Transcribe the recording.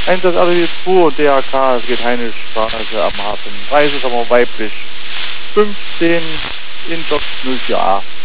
Einsatz Atelier 2, DHK, es geht Heinestraße am Hafen. Preis ist aber weiblich. 15 in Job 04a.